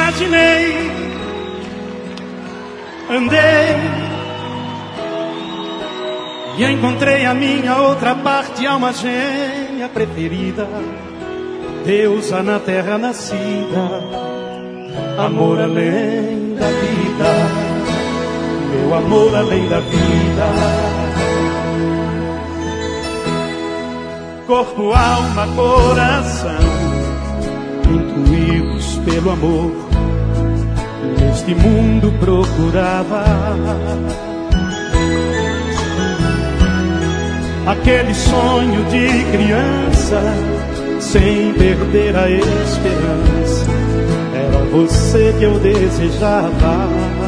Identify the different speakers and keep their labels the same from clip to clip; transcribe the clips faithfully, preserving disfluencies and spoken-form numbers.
Speaker 1: imaginei, andei e encontrei a minha outra parte, alma gêmea preferida, deusa na terra nascida, amor além da vida, meu amor além da vida. Corpo, alma, coração, intuídos pelo amor, neste mundo procurava aquele sonho de criança, sem perder a esperança. Era você que eu desejava.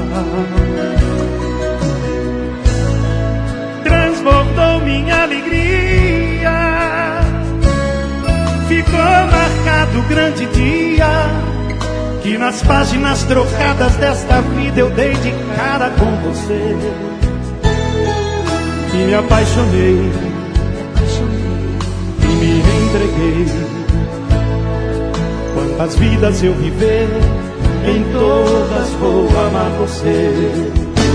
Speaker 1: Transbordou minha alegria, ficou marcado o grande dia que nas páginas trocadas desta vida eu dei de cara com você. E me apaixonei, e me entreguei. Quantas vidas eu viver, em todas vou amar você.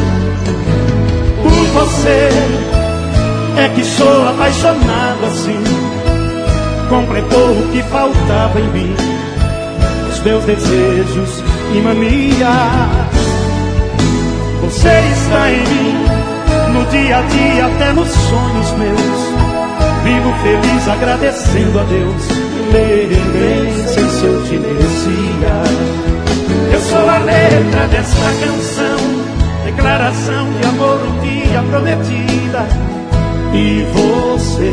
Speaker 1: Por você é que sou apaixonado assim. Completou o que faltava em mim, os meus desejos e manias. Você está em mim, no dia a dia, até nos sonhos meus. Vivo feliz agradecendo a Deus, nem sei se eu te merecia. Eu sou a letra desta canção, declaração de amor um dia prometida. E você,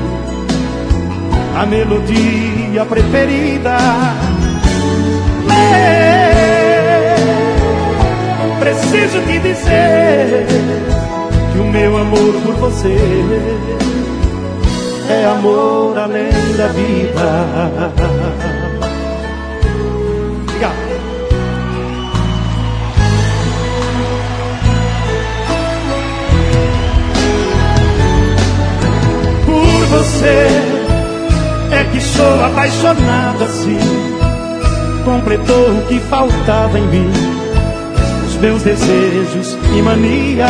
Speaker 1: a melodia preferida. Preciso te dizer que o meu amor por você é amor além da vida. Obrigado. Por você é que sou apaixonado assim. Completou o que faltava em mim, os meus desejos e mania.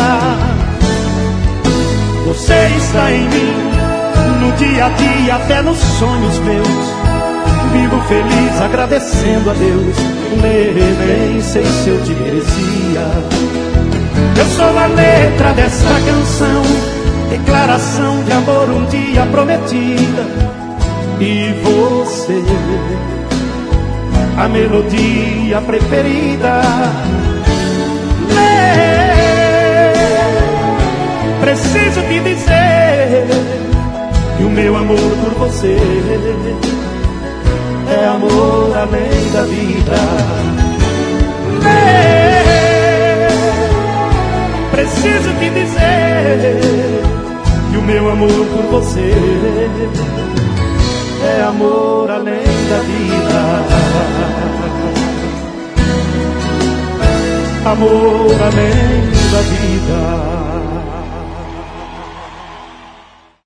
Speaker 1: Você está em mim, no dia a dia, até nos sonhos meus. Vivo feliz agradecendo a Deus, nem sei se eu te merecia. Eu sou a letra desta canção, declaração de amor um dia prometida. E você, a melodia preferida. Preciso te dizer que o meu amor por você é amor além da vida. Preciso te dizer que o meu amor por você é amor além da vida. Amor além da vida.